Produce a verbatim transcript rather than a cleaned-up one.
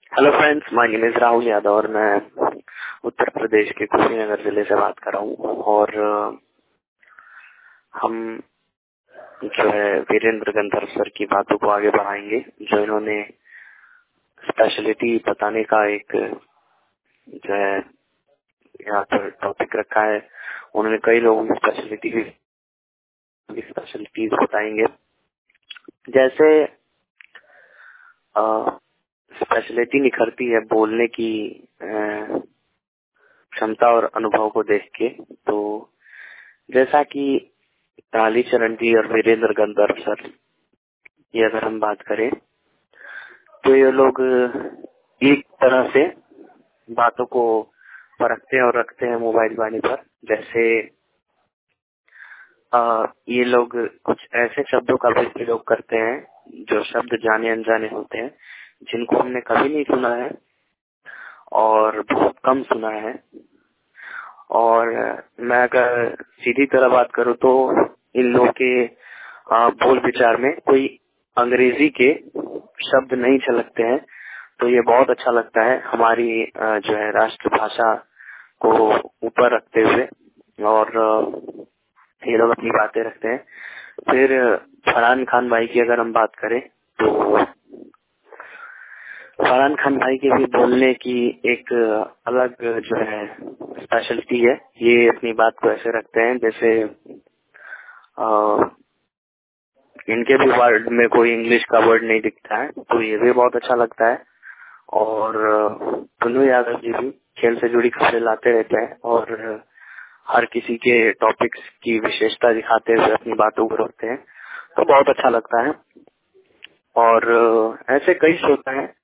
Hello friends, my name is Rahul Yadav और मैं उत्तर प्रदेश के कुशीनगर जिले से बात कर रहा हूँ। और अ, हम जो है वीरेंद्र गंधर्व सर की बातों को आगे बढ़ाएंगे, जो इन्होंने स्पेशलिटी बताने का एक जो है यहाँ पर टॉपिक रखा है। उन्होंने कई लोगों की स्पेशलिटी स्पेशलिटीज बताएंगे। जैसे स्पेशलिटी निखरती है बोलने की अ, क्षमता और अनुभव को देख के। तो जैसा कि कालीचरण जी और वीरेंद्र गंधर्व सर की अगर हम बात करें तो ये लोग एक तरह से बातों को परखते हैं और रखते हैं मोबाइल वाणी पर। जैसे आ, ये लोग कुछ ऐसे शब्दों का भी प्रयोग करते हैं जो शब्द जाने अनजाने होते हैं, जिनको हमने कभी नहीं सुना है और बहुत कम सुना है। और मैं अगर सीधी तरह बात करूं तो इन लोगों के आ, बोल विचार में कोई अंग्रेजी के शब्द नहीं झलकते हैं। तो ये बहुत अच्छा लगता है हमारी आ, जो है राष्ट्रभाषा को ऊपर रखते हुए। और आ, ये लोग अपनी बातें रखते हैं। फिर फरहान खान भाई की अगर हम बात करें तो फरहान खान भाई के भी बोलने की एक अलग जो है स्पेशलिटी है। ये अपनी बात को ऐसे रखते हैं जैसे आ, इनके भी वर्ड में कोई इंग्लिश का वर्ड नहीं दिखता है, तो ये भी बहुत अच्छा लगता है। और पुन्नू यादव जी भी खेल से जुड़ी खबरें लाते रहते हैं और हर किसी के टॉपिक्स की विशेषता दिखाते हुए अपनी बातों को रखते हैं, तो बहुत अच्छा लगता है। और ऐसे कई श्रोता हैं